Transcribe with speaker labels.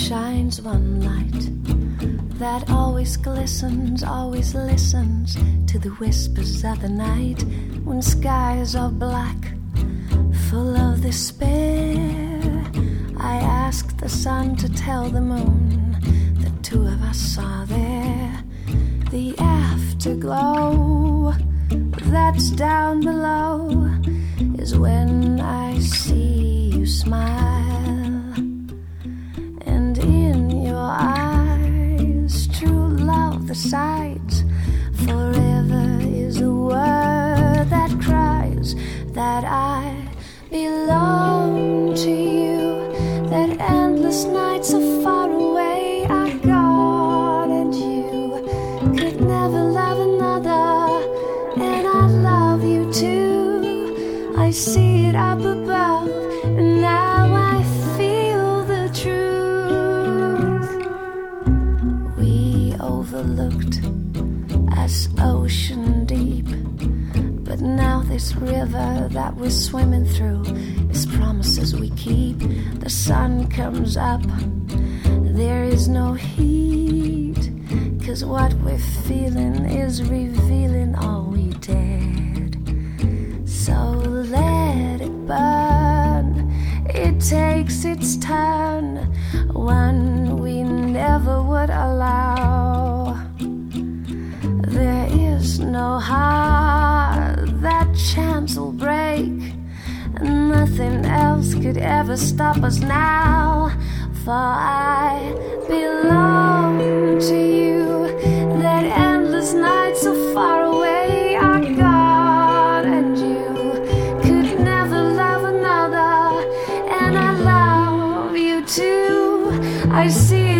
Speaker 1: shines one light that always glistens, always listens to the whispers of the night. When skies are black, full of despair, I ask the sun to tell the moon the two of us saw there. The afterglow that's down below is when I see you smile, and in your eyes true love resides. Forever is a word that cries that I belong to you, that endless nights are far away I guarded you, could never love another, and I love you too. I see it up above, and now I feel the truth. We overlooked as ocean deep, but now this river that we're swimming through is promises we keep. The sun comes up, there is no heat, 'cause what we're feeling is revealing all we dared. So let it burn, it takes its turn, one we never would allow. There is no heart that chance will break, and nothing else could ever stop us now. For I belong to you, that endless nights so far away are gone, and you could never love another, and I love you too. I see